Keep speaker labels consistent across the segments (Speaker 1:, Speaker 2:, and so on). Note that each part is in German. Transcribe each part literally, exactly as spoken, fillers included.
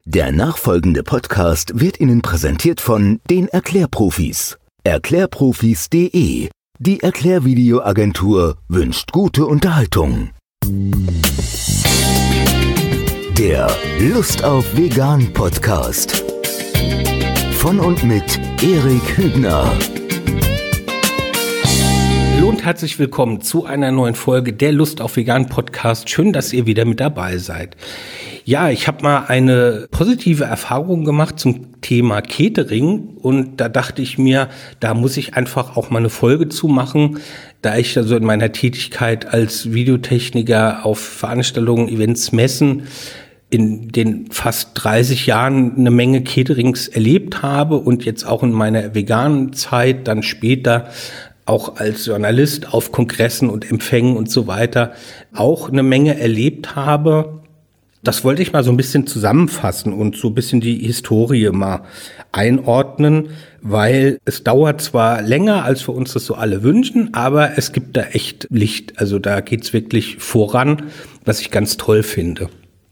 Speaker 1: Der nachfolgende Podcast wird Ihnen präsentiert von den Erklärprofis. Erklärprofis punkt de. Die Erklärvideoagentur wünscht gute Unterhaltung. Der Lust auf Vegan Podcast. Von und mit Erik Hübner.
Speaker 2: Hallo und herzlich willkommen zu einer neuen Folge der Lust auf Vegan Podcast. Schön, dass ihr wieder mit dabei seid. Ja, ich habe mal eine positive Erfahrung gemacht zum Thema Catering und da dachte ich mir, da muss ich einfach auch mal eine Folge zu machen, da ich also in meiner Tätigkeit als Videotechniker auf Veranstaltungen, Events, Messen in den fast dreißig Jahren eine Menge Caterings erlebt habe und jetzt auch in meiner veganen Zeit dann später auch als Journalist auf Kongressen und Empfängen und so weiter auch eine Menge erlebt habe. Das wollte ich mal so ein bisschen zusammenfassen und so ein bisschen die Historie mal einordnen, weil es dauert zwar länger, als wir uns das so alle wünschen, aber es gibt da echt Licht. Also da geht's wirklich voran, was ich ganz toll finde.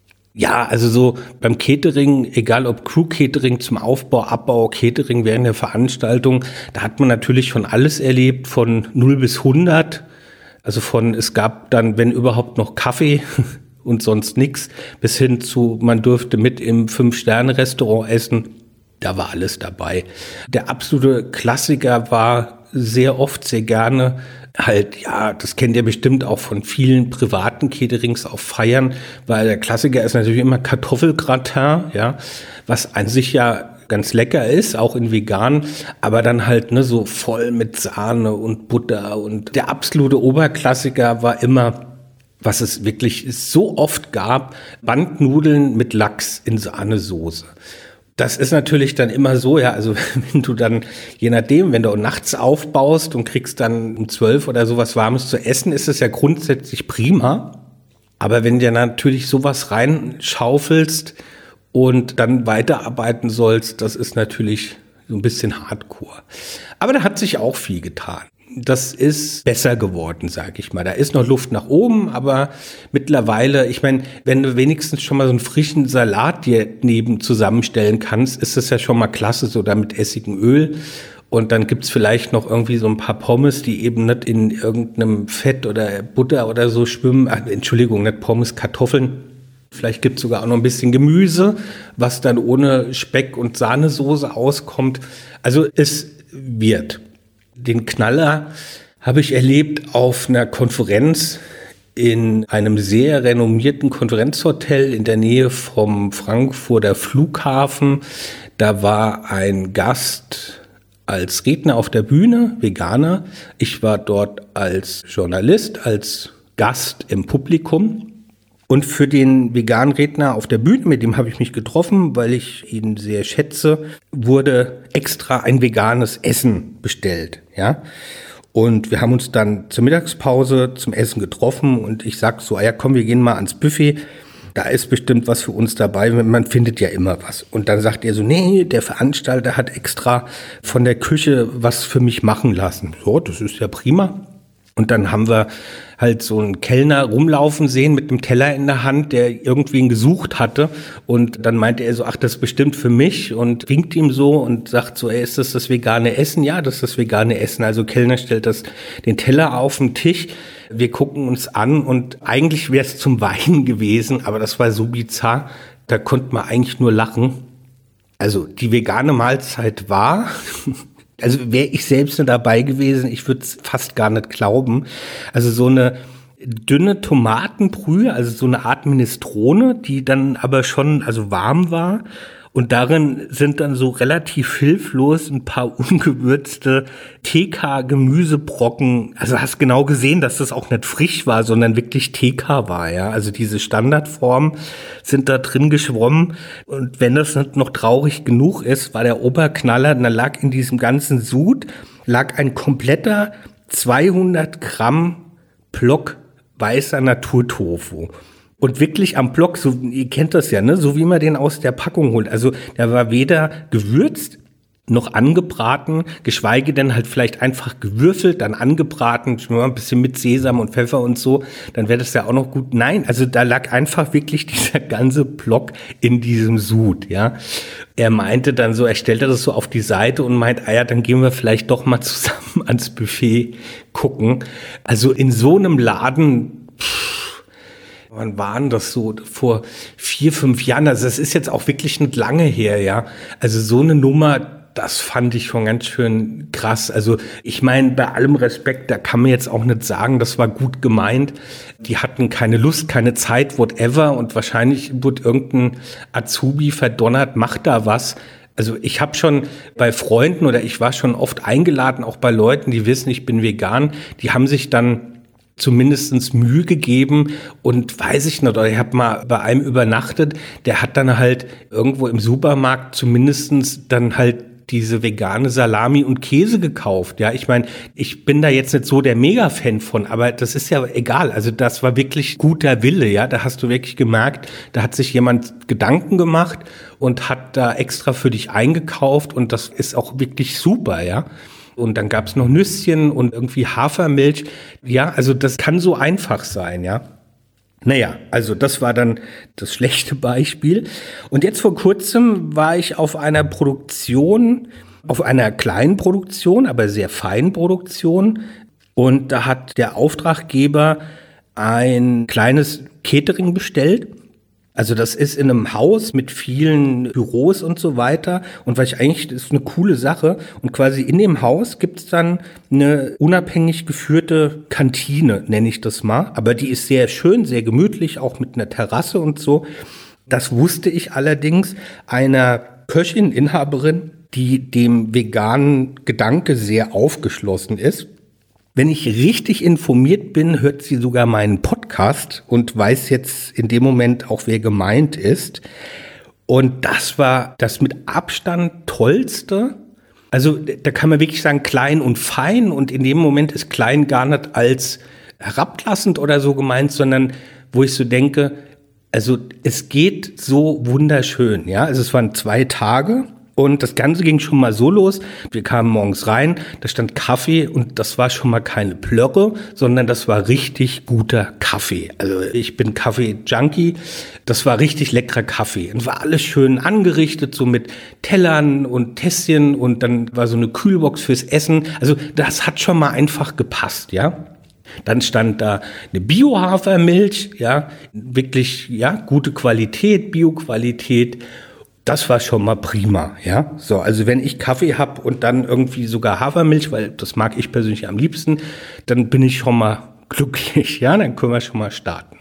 Speaker 2: Ja, also so beim Catering, egal ob Crew-Catering zum Aufbau, Abbau, Catering während der Veranstaltung, da hat man natürlich schon alles erlebt, von null bis hundert. Also von, es gab dann, wenn überhaupt, noch Kaffee und sonst nichts, bis hin zu, man durfte mit im Fünf-Sterne-Restaurant essen. Da war alles dabei. Der absolute Klassiker war sehr oft, sehr gerne halt, ja, das kennt ihr bestimmt auch von vielen privaten Caterings auf Feiern, weil der Klassiker ist natürlich immer Kartoffelgratin, ja, was an sich ja ganz lecker ist, auch in vegan, aber dann halt ne so voll mit Sahne und Butter und der absolute Oberklassiker war immer, was es wirklich so oft gab, Bandnudeln mit Lachs in Sahnesoße. Das ist natürlich dann immer so, ja, also wenn du dann, je nachdem, wenn du nachts aufbaust und kriegst dann um zwölf oder sowas Warmes zu essen, ist es ja grundsätzlich prima. Aber wenn du natürlich sowas reinschaufelst und dann weiterarbeiten sollst, das ist natürlich so ein bisschen Hardcore. Aber da hat sich auch viel getan. Das ist besser geworden, sage ich mal. Da ist noch Luft nach oben, aber mittlerweile, ich meine, wenn du wenigstens schon mal so einen frischen Salat dir neben zusammenstellen kannst, ist das ja schon mal klasse, so da mit essigem Öl. Und dann gibt's vielleicht noch irgendwie so ein paar Pommes, die eben nicht in irgendeinem Fett oder Butter oder so schwimmen. Ach, Entschuldigung, nicht Pommes, Kartoffeln. Vielleicht gibt's sogar auch noch ein bisschen Gemüse, was dann ohne Speck und Sahnesoße auskommt. Also es wird. Den Knaller habe ich erlebt auf einer Konferenz in einem sehr renommierten Konferenzhotel in der Nähe vom Frankfurter Flughafen. Da war ein Gast als Redner auf der Bühne, Veganer. Ich war dort als Journalist, als Gast im Publikum. Und für den veganen Redner auf der Bühne, mit dem habe ich mich getroffen, weil ich ihn sehr schätze, wurde extra ein veganes Essen bestellt, ja. Und wir haben uns dann zur Mittagspause zum Essen getroffen und ich sag so, ah ja komm, wir gehen mal ans Buffet, da ist bestimmt was für uns dabei, man findet ja immer was. Und dann sagt er so, nee, der Veranstalter hat extra von der Küche was für mich machen lassen. So, das ist ja prima. Und dann haben wir halt so einen Kellner rumlaufen sehen mit einem Teller in der Hand, der irgendwen gesucht hatte. Und dann meinte er so, ach, das ist bestimmt für mich und winkt ihm so und sagt so, ey, ist das das vegane Essen? Ja, das ist das vegane Essen. Also Kellner stellt das, den Teller auf den Tisch. Wir gucken uns an und eigentlich wäre es zum Weinen gewesen, aber das war so bizarr, da konnte man eigentlich nur lachen. Also die vegane Mahlzeit war... Also wäre ich selbst nur dabei gewesen, ich würde es fast gar nicht glauben. Also so eine dünne Tomatenbrühe, also so eine Art Minestrone, die dann aber schon also warm war. Und darin sind dann so relativ hilflos ein paar ungewürzte T K-Gemüsebrocken. Also hast genau gesehen, dass das auch nicht frisch war, sondern wirklich T K war, ja. Also diese Standardformen sind da drin geschwommen. Und wenn das nicht noch traurig genug ist, war der Oberknaller, dann lag in diesem ganzen Sud, lag ein kompletter zweihundert Gramm Block weißer Naturtofu. Und wirklich am Block, so, ihr kennt das ja, ne, so wie man den aus der Packung holt. Also der war weder gewürzt, noch angebraten, geschweige denn halt vielleicht einfach gewürfelt, dann angebraten, schon mal ein bisschen mit Sesam und Pfeffer und so, dann wäre das ja auch noch gut. Nein, also da lag einfach wirklich dieser ganze Block in diesem Sud, ja. Er meinte dann so, er stellte das so auf die Seite und meint, ah ja, dann gehen wir vielleicht doch mal zusammen ans Buffet gucken. Also in so einem Laden, pff, wann waren das so? Vor vier, fünf Jahren, also das ist jetzt auch wirklich nicht lange her, ja. Also so eine Nummer, das fand ich schon ganz schön krass. Also ich meine, bei allem Respekt, da kann man jetzt auch nicht sagen, das war gut gemeint. Die hatten keine Lust, keine Zeit, whatever. Und wahrscheinlich wurde irgendein Azubi verdonnert, macht da was. Also ich habe schon bei Freunden oder ich war schon oft eingeladen, auch bei Leuten, die wissen, ich bin vegan, die haben sich dann zumindestens Mühe gegeben und weiß ich nicht, oder ich habe mal bei einem übernachtet, der hat dann halt irgendwo im Supermarkt zumindestens dann halt diese vegane Salami und Käse gekauft. Ja, ich meine, ich bin da jetzt nicht so der Mega-Fan von, aber das ist ja egal. Also das war wirklich guter Wille, ja. Da hast du wirklich gemerkt, da hat sich jemand Gedanken gemacht und hat da extra für dich eingekauft und das ist auch wirklich super, ja. Und dann gab's noch Nüsschen und irgendwie Hafermilch. Ja, also das kann so einfach sein, ja. Naja, also das war dann das schlechte Beispiel. Und jetzt vor kurzem war ich auf einer Produktion, auf einer kleinen Produktion, aber sehr feinen Produktion. Und da hat der Auftraggeber ein kleines Catering bestellt. Also das ist in einem Haus mit vielen Büros und so weiter. Und was ich eigentlich, das ist eine coole Sache. Und quasi in dem Haus gibt's dann eine unabhängig geführte Kantine, nenne ich das mal. Aber die ist sehr schön, sehr gemütlich, auch mit einer Terrasse und so. Das wusste ich allerdings einer Köchin, Inhaberin, die dem veganen Gedanke sehr aufgeschlossen ist. Wenn ich richtig informiert bin, hört sie sogar meinen Podcast und weiß jetzt in dem Moment auch, wer gemeint ist. Und das war das mit Abstand tollste. Also da kann man wirklich sagen, klein und fein. Und in dem Moment ist klein gar nicht als herablassend oder so gemeint, sondern wo ich so denke, also es geht so wunderschön. Ja, also es waren zwei Tage. Und das Ganze ging schon mal so los. Wir kamen morgens rein, da stand Kaffee und das war schon mal keine Plörre, sondern das war richtig guter Kaffee. Also ich bin Kaffee-Junkie. Das war richtig leckerer Kaffee. Und war alles schön angerichtet, so mit Tellern und Tässchen und dann war so eine Kühlbox fürs Essen. Also das hat schon mal einfach gepasst, ja. Dann stand da eine Bio-Hafermilch, ja, wirklich, ja, gute Qualität, Bio-Qualität. Das war schon mal prima, ja. So, also wenn ich Kaffee hab und dann irgendwie sogar Hafermilch, weil das mag ich persönlich am liebsten, dann bin ich schon mal glücklich, ja. Dann können wir schon mal starten.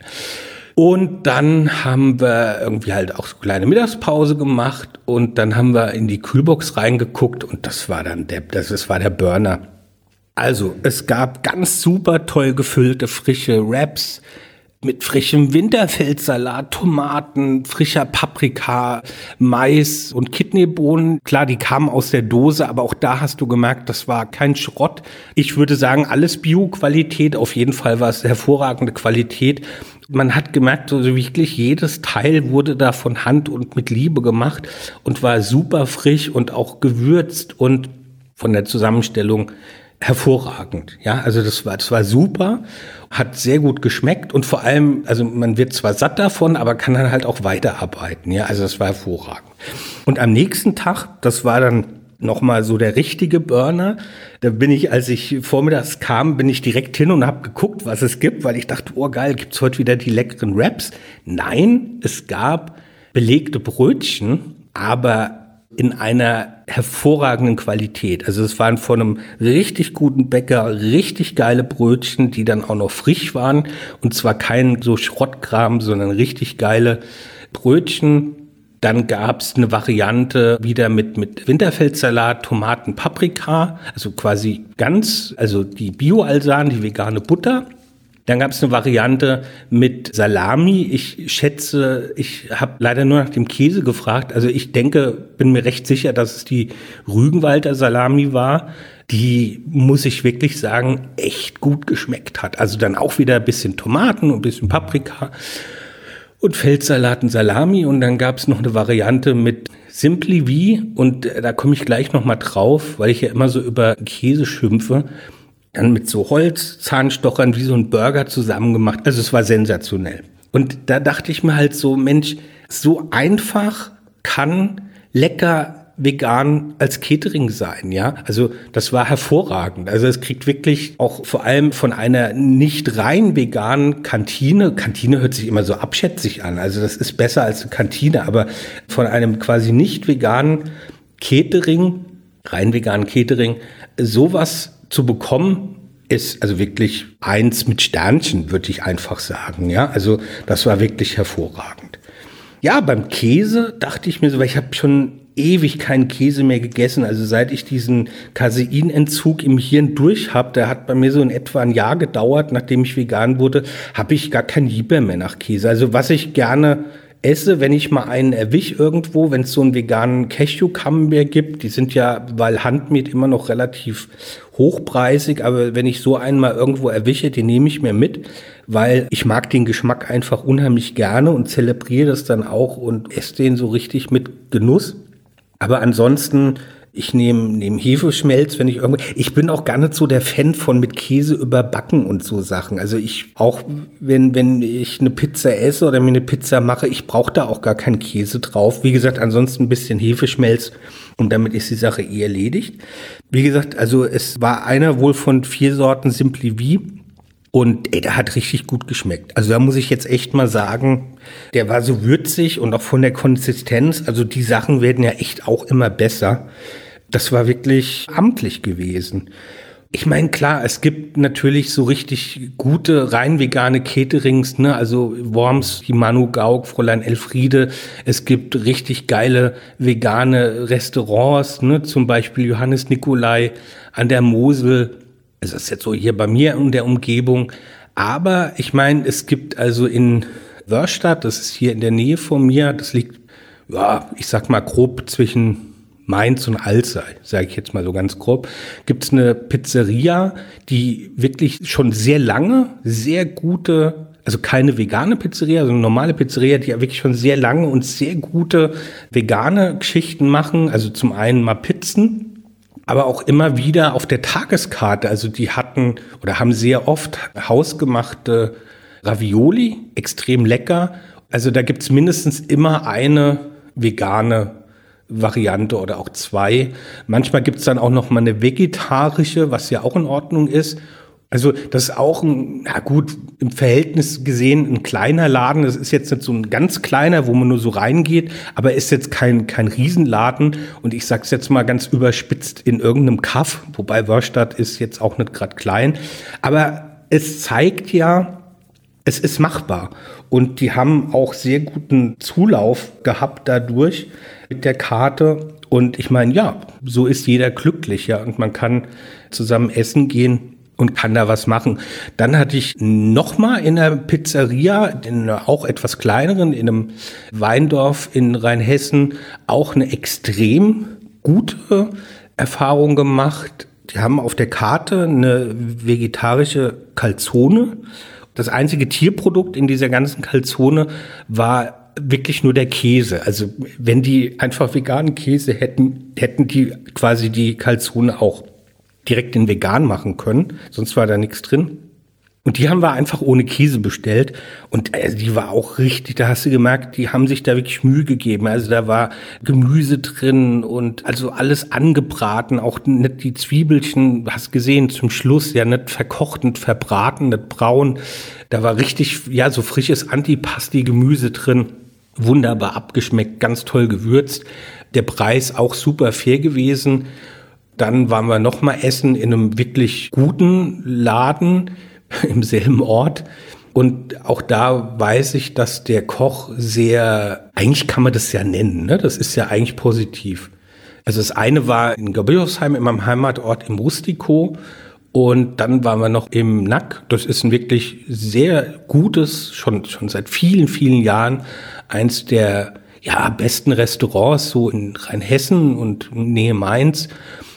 Speaker 2: Und dann haben wir irgendwie halt auch so eine kleine Mittagspause gemacht und dann haben wir in die Kühlbox reingeguckt und das war dann der, das, das war der Burner. Also, es gab ganz super toll gefüllte, frische Wraps mit frischem Winterfeldsalat, Tomaten, frischer Paprika, Mais und Kidneybohnen. Klar, die kamen aus der Dose, aber auch da hast du gemerkt, das war kein Schrott. Ich würde sagen, alles Bio-Qualität. Auf jeden Fall war es hervorragende Qualität. Man hat gemerkt, also wirklich jedes Teil wurde da von Hand und mit Liebe gemacht und war super frisch und auch gewürzt und von der Zusammenstellung hervorragend. Ja, also das war, das war super, hat sehr gut geschmeckt und vor allem, also man wird zwar satt davon, aber kann dann halt auch weiterarbeiten. Ja, also das war hervorragend. Und am nächsten Tag, das war dann nochmal so der richtige Burner. Da bin ich, als ich vormittags kam, bin ich direkt hin und habe geguckt, was es gibt, weil ich dachte, oh geil, gibt's heute wieder die leckeren Wraps? Nein, es gab belegte Brötchen, aber in einer hervorragenden Qualität. Also es waren von einem richtig guten Bäcker richtig geile Brötchen, die dann auch noch frisch waren. Und zwar kein so Schrottkram, sondern richtig geile Brötchen. Dann gab's eine Variante wieder mit mit Winterfeldsalat, Tomaten, Paprika, also quasi ganz, also die Bio-Alsan, die vegane Butter. Dann gab es eine Variante mit Salami. Ich schätze, ich habe leider nur nach dem Käse gefragt. Also ich denke, bin mir recht sicher, dass es die Rügenwalder Salami war. Die, muss ich wirklich sagen, echt gut geschmeckt hat. Also dann auch wieder ein bisschen Tomaten und ein bisschen Paprika. und Feldsalat und Salami. Und dann gab es noch eine Variante mit Simply Wie. Und da komme ich gleich nochmal drauf, weil ich ja immer so über Käse schimpfe. Dann mit so Holzzahnstochern wie so ein Burger zusammen gemacht. Also es war sensationell. Und da dachte ich mir halt so, Mensch, so einfach kann lecker vegan als Catering sein, ja. Also das war hervorragend. Also es kriegt wirklich auch vor allem von einer nicht rein veganen Kantine, Kantine hört sich immer so abschätzig an, also das ist besser als eine Kantine, aber von einem quasi nicht veganen Catering, rein veganen Catering, sowas zu bekommen, ist also wirklich eins mit Sternchen, würde ich einfach sagen, ja. Also das war wirklich hervorragend. Ja, beim Käse dachte ich mir so, weil ich habe schon ewig keinen Käse mehr gegessen. Also seit ich diesen Caseinentzug im Hirn durch habe, der hat bei mir so in etwa ein Jahr gedauert, nachdem ich vegan wurde, habe ich gar kein Lieber mehr nach Käse. Also was ich gerne esse, wenn ich mal einen erwische irgendwo, wenn es so einen veganen Cashew-Camembert gibt, die sind ja, weil Handmade immer noch relativ hochpreisig, aber wenn ich so einen mal irgendwo erwische, den nehme ich mir mit, weil ich mag den Geschmack einfach unheimlich gerne und zelebriere das dann auch und esse den so richtig mit Genuss. Aber ansonsten, ich nehme nehme Hefeschmelz, wenn ich irgendwo, ich bin auch gar nicht so der Fan von mit Käse überbacken und so Sachen. Also ich, auch wenn wenn ich eine Pizza esse oder mir eine Pizza mache, ich brauche da auch gar keinen Käse drauf. Wie gesagt, ansonsten ein bisschen Hefeschmelz und damit ist die Sache eh erledigt. Wie gesagt, also es war einer wohl von vier Sorten Simply Wie. Und ey, der hat richtig gut geschmeckt. Also da muss ich jetzt echt mal sagen, der war so würzig und auch von der Konsistenz. Also die Sachen werden ja echt auch immer besser. Das war wirklich amtlich gewesen. Ich meine, klar, es gibt natürlich so richtig gute, rein vegane Caterings, ne? Also Worms, die Manu Gauck, Fräulein Elfriede. Es gibt richtig geile vegane Restaurants, ne? Zum Beispiel Johannes Nicolai an der Mosel. Es ist jetzt so hier bei mir in der Umgebung. Aber ich meine, es gibt also in Wörstadt, das ist hier in der Nähe von mir, das liegt, ja, ich sag mal grob zwischen Mainz und Alzey, sage ich jetzt mal so ganz grob, gibt es eine Pizzeria, die wirklich schon sehr lange, sehr gute, also keine vegane Pizzeria, sondern eine normale Pizzeria, die ja wirklich schon sehr lange und sehr gute vegane Geschichten machen. Also zum einen mal Pizzen, aber auch immer wieder auf der Tageskarte. Also die hatten oder haben sehr oft hausgemachte Ravioli, extrem lecker. Also da gibt's mindestens immer eine vegane Variante oder auch zwei. Manchmal gibt's dann auch noch mal eine vegetarische, was ja auch in Ordnung ist. Also das ist auch ein, na gut, im Verhältnis gesehen ein kleiner Laden. Das ist jetzt nicht so ein ganz kleiner, wo man nur so reingeht, aber ist jetzt kein kein Riesenladen. Und ich sag's jetzt mal ganz überspitzt in irgendeinem Kaff, wobei Wörstadt ist jetzt auch nicht gerade klein. Aber es zeigt ja, es ist machbar. Und die haben auch sehr guten Zulauf gehabt dadurch mit der Karte. Und ich meine, ja, so ist jeder glücklich, ja. Und man kann zusammen essen gehen und kann da was machen. Dann hatte ich nochmal in einer Pizzeria, in einer auch etwas kleineren, in einem Weindorf in Rheinhessen, auch eine extrem gute Erfahrung gemacht. Die haben auf der Karte eine vegetarische Calzone. Das einzige Tierprodukt in dieser ganzen Calzone war wirklich nur der Käse. Also wenn die einfach veganen Käse hätten, hätten die quasi die Calzone auch direkt in vegan machen können, sonst war da nichts drin. Und die haben wir einfach ohne Käse bestellt und also die war auch richtig, da hast du gemerkt, die haben sich da wirklich Mühe gegeben. Also da war Gemüse drin und also alles angebraten, auch nicht die Zwiebelchen, hast gesehen, zum Schluss ja nicht verkocht, nicht verbraten, nicht braun. Da war richtig, ja, so frisches Antipasti-Gemüse drin, wunderbar abgeschmeckt, ganz toll gewürzt. Der Preis auch super fair gewesen. Dann waren wir noch mal essen in einem wirklich guten Laden im selben Ort. Und auch da weiß ich, dass der Koch sehr, eigentlich kann man das ja nennen, ne? Das ist ja eigentlich positiv. Also das eine war in Gabilhofsheim, in meinem Heimatort im Rustico. Und dann waren wir noch im Nack. Das ist ein wirklich sehr gutes, schon, schon seit vielen, vielen Jahren, eins der ja, besten Restaurants so in Rheinhessen und Nähe Mainz.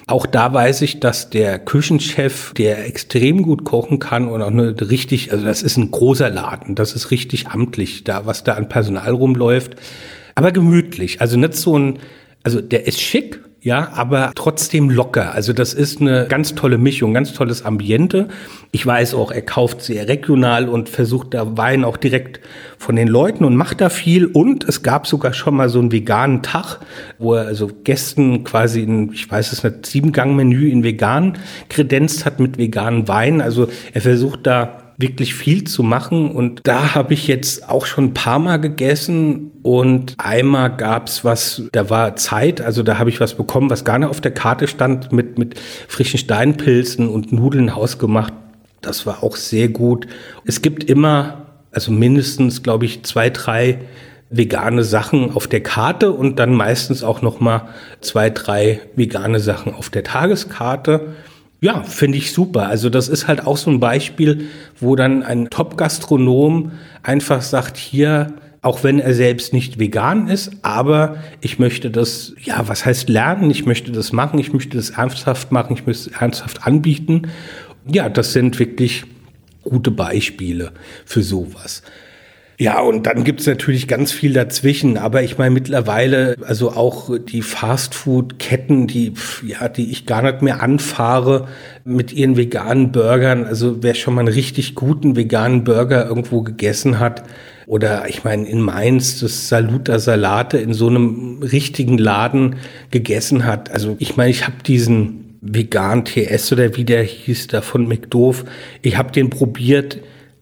Speaker 2: Auch da weiß ich, dass der Küchenchef, der extrem gut kochen kann und auch eine richtig, also das ist ein großer Laden, das ist richtig amtlich, da was da an Personal rumläuft, aber gemütlich, also nicht so ein, also der ist schick, ja, aber trotzdem locker. Also das ist eine ganz tolle Mischung, ganz tolles Ambiente. Ich weiß auch, er kauft sehr regional und versucht da Wein auch direkt von den Leuten und macht da viel. Und es gab sogar schon mal so einen veganen Tag, wo er also Gästen quasi in, ich weiß es nicht, Sieben-Gang-Menü in vegan kredenzt hat mit veganen Wein. Also er versucht da wirklich viel zu machen und da habe ich jetzt auch schon ein paar Mal gegessen und einmal gab's was, da war Zeit, also da habe ich was bekommen, was gar nicht auf der Karte stand, mit mit frischen Steinpilzen und Nudeln hausgemacht. Das war auch sehr gut. Es gibt immer, also mindestens, glaube ich, zwei, drei vegane Sachen auf der Karte und dann meistens auch noch mal zwei, drei vegane Sachen auf der Tageskarte. Ja, finde ich super. Also das ist halt auch so ein Beispiel, wo dann ein Top-Gastronom einfach sagt, hier, auch wenn er selbst nicht vegan ist, aber ich möchte das, ja, was heißt lernen? Ich möchte das machen, ich möchte das ernsthaft machen, ich möchte es ernsthaft anbieten. Ja, das sind wirklich gute Beispiele für sowas. Ja, und dann gibt's natürlich ganz viel dazwischen, aber ich meine mittlerweile, also auch die Fastfood-Ketten, die, ja, die ich gar nicht mehr anfahre mit ihren veganen Burgern, also wer schon mal einen richtig guten veganen Burger irgendwo gegessen hat, oder ich meine in Mainz das Saluta Salate in so einem richtigen Laden gegessen hat, also ich meine, ich habe diesen vegan T S oder wie der hieß, da von McDoof, ich habe den probiert.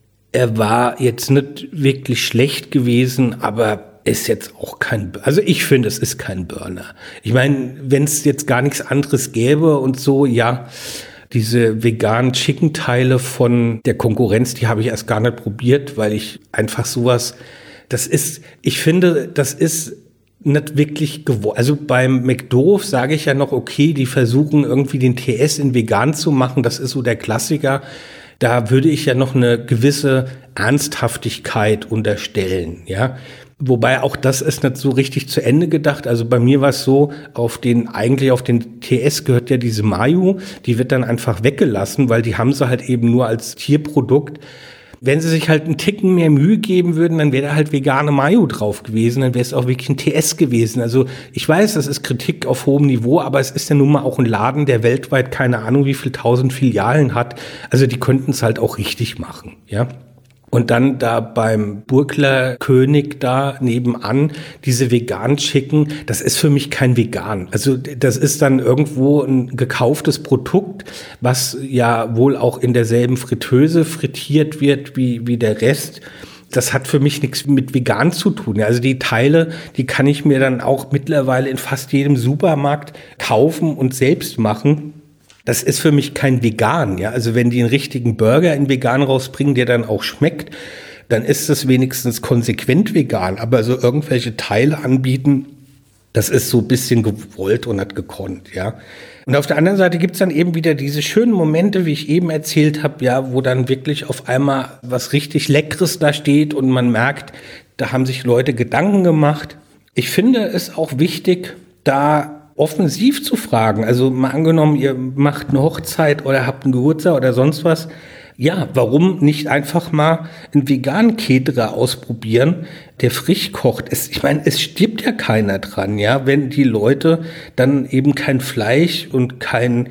Speaker 2: Er war jetzt nicht wirklich schlecht gewesen, aber ist jetzt auch kein, also ich finde, es ist kein Burner. Ich meine, wenn es jetzt gar nichts anderes gäbe und so, ja, diese veganen Chicken-Teile von der Konkurrenz, die habe ich erst gar nicht probiert, weil ich einfach sowas, das ist, ich finde, das ist nicht wirklich gewollt. Also beim McDoof sage ich ja noch, okay, die versuchen irgendwie den T S in vegan zu machen, das ist so der Klassiker. Da würde ich ja noch eine gewisse Ernsthaftigkeit unterstellen, ja. Wobei auch das ist nicht so richtig zu Ende gedacht. Also bei mir war es so, auf den, eigentlich auf den T S gehört ja diese Mayo, die wird dann einfach weggelassen, weil die haben sie halt eben nur als Tierprodukt. Wenn sie sich halt einen Ticken mehr Mühe geben würden, dann wäre da halt vegane Mayo drauf gewesen, dann wäre es auch wirklich ein T S gewesen. Also ich weiß, das ist Kritik auf hohem Niveau, aber es ist ja nun mal auch ein Laden, der weltweit keine Ahnung wie viel tausend Filialen hat. Also die könnten es halt auch richtig machen, ja. Und dann da beim Burgler König da nebenan, diese vegan Chicken, das ist für mich kein Vegan. Also das ist dann irgendwo ein gekauftes Produkt, was ja wohl auch in derselben Fritteuse frittiert wird wie, wie der Rest. Das hat für mich nichts mit vegan zu tun. Also die Teile, die kann ich mir dann auch mittlerweile in fast jedem Supermarkt kaufen und selbst machen. Das ist für mich kein Vegan, ja. Also wenn die einen richtigen Burger in vegan rausbringen, der dann auch schmeckt, dann ist das wenigstens konsequent vegan. Aber so irgendwelche Teile anbieten, das ist so ein bisschen gewollt und nicht gekonnt, ja. Und auf der anderen Seite gibt's dann eben wieder diese schönen Momente, wie ich eben erzählt habe, ja, wo dann wirklich auf einmal was richtig Leckeres da steht und man merkt, da haben sich Leute Gedanken gemacht. Ich finde es auch wichtig, da offensiv zu fragen. Also mal angenommen, ihr macht eine Hochzeit oder habt einen Geburtstag oder sonst was. Ja, warum nicht einfach mal einen veganen Caterer ausprobieren, der frisch kocht? Es, ich meine, es stirbt ja keiner dran, ja, wenn die Leute dann eben kein Fleisch und kein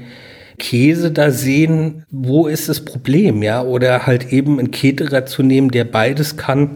Speaker 2: Käse da sehen. Wo ist das Problem, ja? Oder halt eben einen Caterer zu nehmen, der beides kann.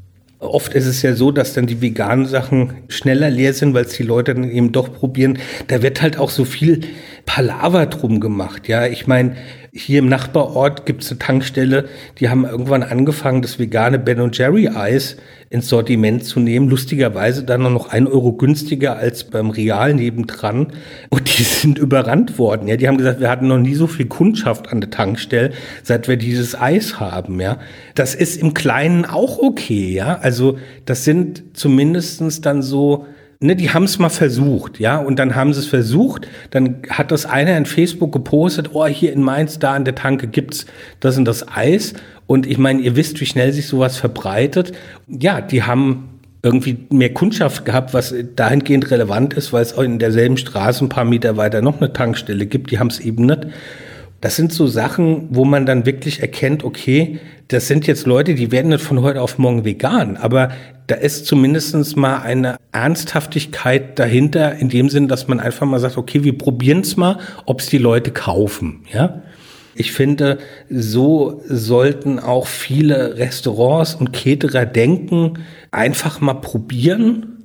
Speaker 2: Oft ist es ja so, dass dann die veganen Sachen schneller leer sind, weil es die Leute dann eben doch probieren. Da wird halt auch so viel Palaver drum gemacht. Ja, ich meine, hier im Nachbarort gibt es eine Tankstelle, die haben irgendwann angefangen, das vegane Ben und Jerry Eis ins Sortiment zu nehmen. Lustigerweise dann noch ein Euro günstiger als beim Real nebendran. Und die sind überrannt worden. Ja, die haben gesagt, wir hatten noch nie so viel Kundschaft an der Tankstelle, seit wir dieses Eis haben. Ja, das ist im Kleinen auch okay. Ja, also das sind zumindestens dann so. Ne, die haben es mal versucht, ja, und dann haben sie es versucht, dann hat das einer in Facebook gepostet, oh, hier in Mainz, da an der Tanke gibt's das und das Eis, und ich meine, ihr wisst, wie schnell sich sowas verbreitet. Ja, die haben irgendwie mehr Kundschaft gehabt, was dahingehend relevant ist, weil es auch in derselben Straße ein paar Meter weiter noch eine Tankstelle gibt, die haben es eben nicht. Das sind so Sachen, wo man dann wirklich erkennt, okay, das sind jetzt Leute, die werden nicht von heute auf morgen vegan, aber da ist zumindest mal eine Ernsthaftigkeit dahinter, in dem Sinn, dass man einfach mal sagt, okay, wir probieren es mal, ob es die Leute kaufen, ja. Ich finde, so sollten auch viele Restaurants und Caterer denken, einfach mal probieren,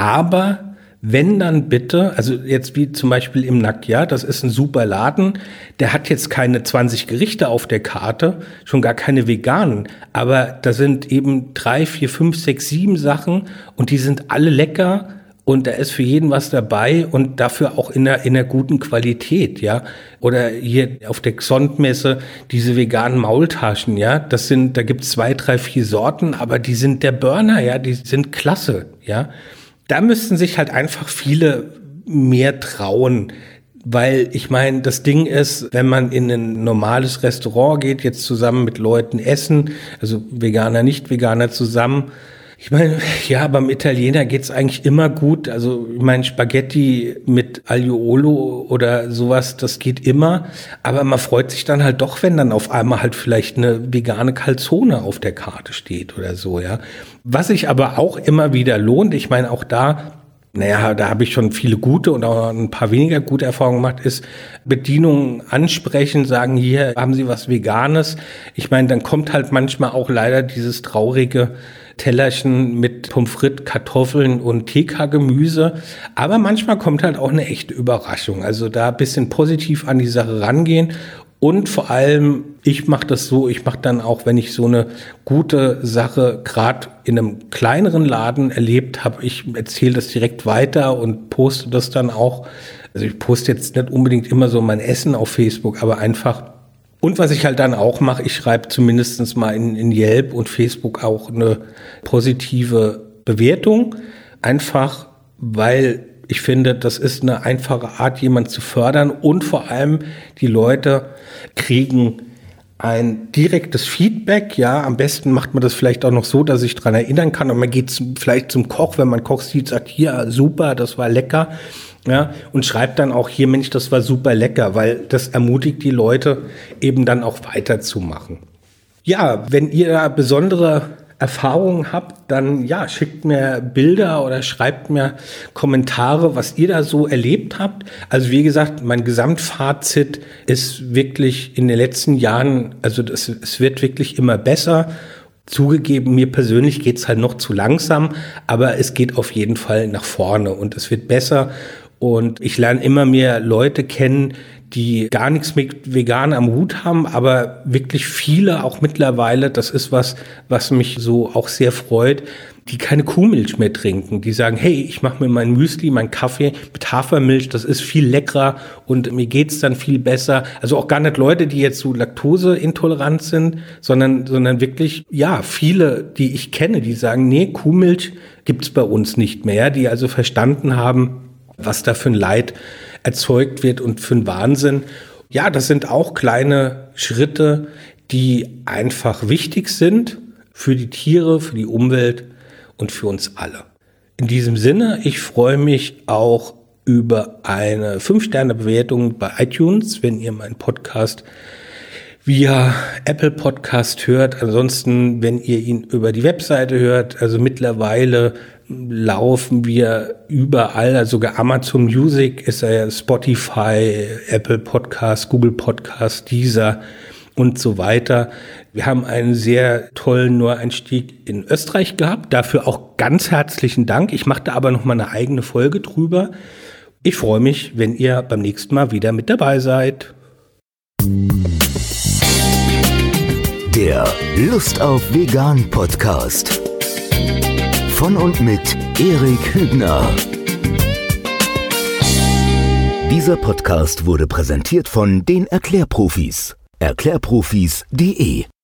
Speaker 2: aber wenn dann bitte, also jetzt wie zum Beispiel im Nack, ja, das ist ein super Laden, der hat jetzt keine zwanzig Gerichte auf der Karte, schon gar keine veganen, aber da sind eben drei, vier, fünf, sechs, sieben Sachen und die sind alle lecker. Und da ist für jeden was dabei und dafür auch in einer, in einer guten Qualität, ja. Oder hier auf der Xont-Messe diese veganen Maultaschen, ja. Das sind, da gibt's zwei, drei, vier Sorten, aber die sind der Burner, ja. Die sind klasse, ja. Da müssten sich halt einfach viele mehr trauen. Weil ich meine, das Ding ist, wenn man in ein normales Restaurant geht, jetzt zusammen mit Leuten essen, also Veganer, Nicht-Veganer zusammen, ich meine, ja, beim Italiener geht's eigentlich immer gut. Also ich meine, Spaghetti mit Aglio Olio oder sowas, das geht immer. Aber man freut sich dann halt doch, wenn dann auf einmal halt vielleicht eine vegane Calzone auf der Karte steht oder so, ja. Was sich aber auch immer wieder lohnt, ich meine, auch da, naja, da habe ich schon viele gute und auch ein paar weniger gute Erfahrungen gemacht, ist Bedienungen ansprechen, sagen, hier haben Sie was Veganes. Ich meine, dann kommt halt manchmal auch leider dieses traurige Tellerchen mit Pommes frites, Kartoffeln und T K-Gemüse. Aber manchmal kommt halt auch eine echte Überraschung. Also da ein bisschen positiv an die Sache rangehen. Und vor allem, ich mache das so, ich mache dann auch, wenn ich so eine gute Sache gerade in einem kleineren Laden erlebt habe, ich erzähle das direkt weiter und poste das dann auch. Also ich poste jetzt nicht unbedingt immer so mein Essen auf Facebook, aber einfach. Und was ich halt dann auch mache, ich schreibe zumindest mal in, in Yelp und Facebook auch eine positive Bewertung. Einfach, weil ich finde, das ist eine einfache Art, jemanden zu fördern. Und vor allem die Leute kriegen ein direktes Feedback. Ja, am besten macht man das vielleicht auch noch so, dass ich dran erinnern kann. Und man geht zum, vielleicht zum Koch, wenn man Koch sieht, sagt, hier, super, das war lecker. Ja, und schreibt dann auch hier, Mensch, das war super lecker, weil das ermutigt die Leute eben dann auch weiterzumachen. Ja, wenn ihr da besondere Erfahrungen habt, dann ja, schickt mir Bilder oder schreibt mir Kommentare, was ihr da so erlebt habt. Also wie gesagt, mein Gesamtfazit ist wirklich in den letzten Jahren, also das, es wird wirklich immer besser. Zugegeben, mir persönlich geht's halt noch zu langsam, aber es geht auf jeden Fall nach vorne und es wird besser. Und ich lerne immer mehr Leute kennen, die gar nichts mit vegan am Hut haben, aber wirklich viele auch mittlerweile, das ist was, was mich so auch sehr freut, die keine Kuhmilch mehr trinken. Die sagen, hey, ich mache mir mein Müsli, mein Kaffee mit Hafermilch, das ist viel leckerer und mir geht's dann viel besser. Also auch gar nicht Leute, die jetzt so laktoseintolerant sind, sondern, sondern wirklich, ja, viele, die ich kenne, die sagen, nee, Kuhmilch gibt's bei uns nicht mehr, die also verstanden haben, was da für ein Leid erzeugt wird und für ein Wahnsinn. Ja, das sind auch kleine Schritte, die einfach wichtig sind für die Tiere, für die Umwelt und für uns alle. In diesem Sinne, ich freue mich auch über eine fünf Sterne Bewertung bei iTunes, wenn ihr meinen Podcast via Apple Podcast hört. Ansonsten, wenn ihr ihn über die Webseite hört, also mittlerweile laufen wir überall, also sogar Amazon Music ist ja Spotify, Apple Podcast, Google Podcast, Deezer und so weiter. Wir haben einen sehr tollen Neueinstieg in Österreich gehabt. Dafür auch ganz herzlichen Dank. Ich mache da aber noch mal eine eigene Folge drüber. Ich freue mich, wenn ihr beim nächsten Mal wieder mit dabei seid.
Speaker 1: Der Lust auf Vegan Podcast. Von und mit Erik Hübner. Dieser Podcast wurde präsentiert von den Erklärprofis. Erklärprofis punkt de